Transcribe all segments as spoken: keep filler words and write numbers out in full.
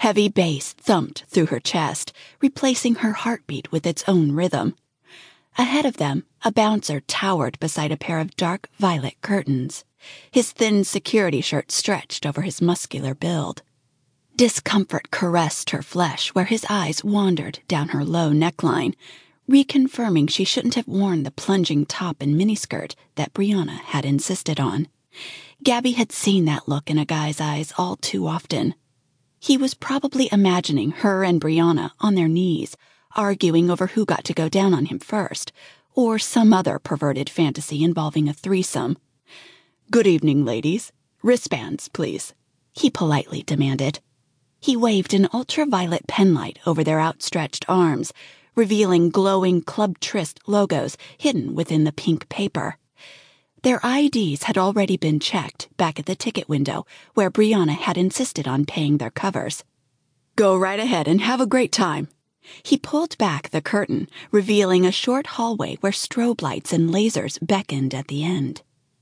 Heavy bass thumped through her chest, replacing her heartbeat with its own rhythm. Ahead of them, a bouncer towered beside a pair of dark violet curtains. His thin security shirt stretched over his muscular build. Discomfort caressed her flesh where his eyes wandered down her low neckline, reconfirming she shouldn't have worn the plunging top and miniskirt that Brianna had insisted on. Gabby had seen that look in a guy's eyes all too often. He was probably imagining her and Brianna on their knees, arguing over who got to go down on him first, or some other perverted fantasy involving a threesome. "Good evening, ladies. Wristbands, please," he politely demanded. He waved an ultraviolet penlight over their outstretched arms, revealing glowing Club Tryst logos hidden within the pink paper. Their I Ds had already been checked back at the ticket window where Brianna had insisted on paying their covers. "Go right ahead and have a great time." He pulled back the curtain, revealing a short hallway where strobe lights and lasers beckoned at the end.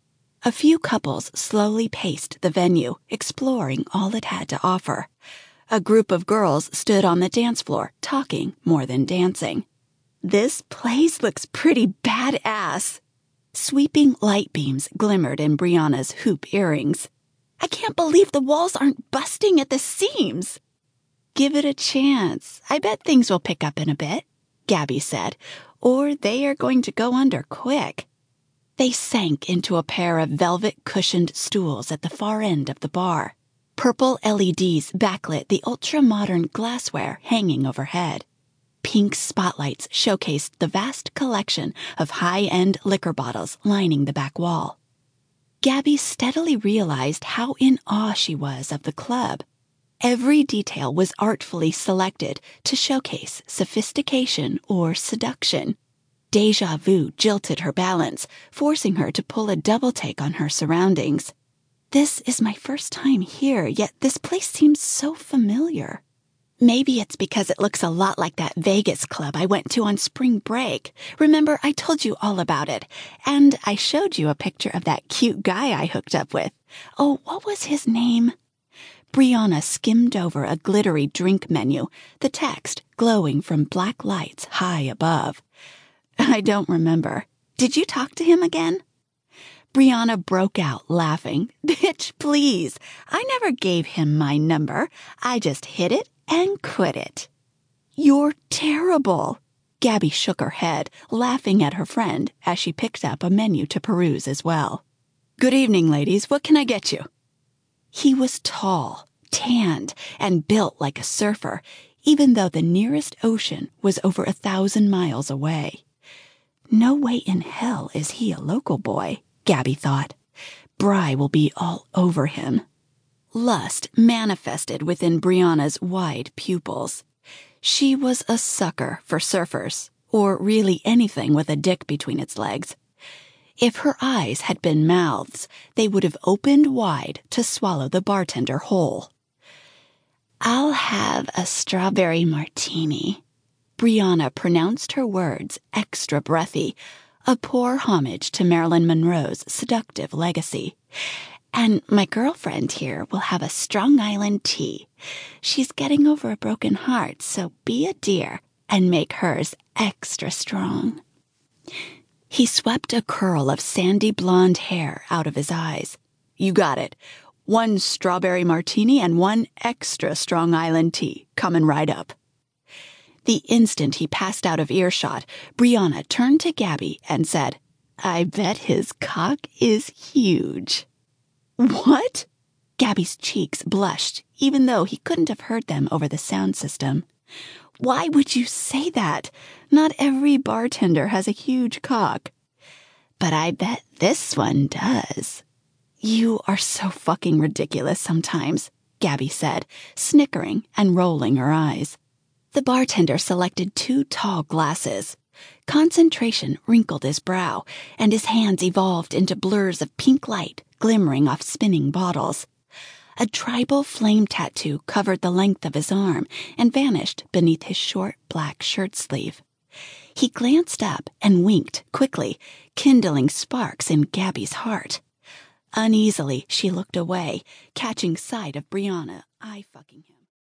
A few couples slowly paced the venue, exploring all it had to offer. A group of girls stood on the dance floor, talking more than dancing. "This place looks pretty badass." Sweeping light beams glimmered in Brianna's hoop earrings. "I can't believe the walls aren't busting at the seams." "Give it a chance. I bet things will pick up in a bit," Gabby said, "or they are going to go under quick." They sank into a pair of velvet-cushioned stools at the far end of the bar. Purple L E Ds backlit the ultra-modern glassware hanging overhead. Pink spotlights showcased the vast collection of high-end liquor bottles lining the back wall. Gabby steadily realized how in awe she was of the club. Every detail was artfully selected to showcase sophistication or seduction. Deja vu jilted her balance, forcing her to pull a double take on her surroundings. "This is my first time here, yet this place seems so familiar." "Maybe it's because it looks a lot like that Vegas club I went to on spring break. Remember, I told you all about it. And I showed you a picture of that cute guy I hooked up with. Oh, what was his name?" Brianna skimmed over a glittery drink menu, the text glowing from black lights high above. "I don't remember. Did you talk to him again?" Brianna broke out laughing. "Bitch, please. I never gave him my number. I just hit it and quit it." "You're terrible." Gabby shook her head, laughing at her friend as she picked up a menu to peruse as well. "Good evening, ladies. What can I get you?" He was tall, tanned, and built like a surfer, even though the nearest ocean was over a thousand miles away. No way in hell is he a local boy, Gabby thought. Bry will be all over him. Lust manifested within Brianna's wide pupils. She was a sucker for surfers, or really anything with a dick between its legs. If her eyes had been mouths, they would have opened wide to swallow the bartender whole. "I'll have a strawberry martini." Brianna pronounced her words extra breathy, a poor homage to Marilyn Monroe's seductive legacy. "And my girlfriend here will have a Strong Island tea. She's getting over a broken heart, so be a dear and make hers extra strong." He swept a curl of sandy blonde hair out of his eyes. "You got it. One strawberry martini and one extra Strong Island tea, coming right up." The instant he passed out of earshot, Brianna turned to Gabby and said, "I bet his cock is huge." "What?" Gabby's cheeks blushed, even though he couldn't have heard them over the sound system. "Why would you say that? Not every bartender has a huge cock." "But I bet this one does." "You are so fucking ridiculous sometimes," Gabby said, snickering and rolling her eyes. The bartender selected two tall glasses. Concentration wrinkled his brow, and his hands evolved into blurs of pink light glimmering off spinning bottles. A tribal flame tattoo covered the length of his arm and vanished beneath his short black shirt sleeve. He glanced up and winked quickly, kindling sparks in Gabby's heart. Uneasily, she looked away, catching sight of Brianna eye-fucking him.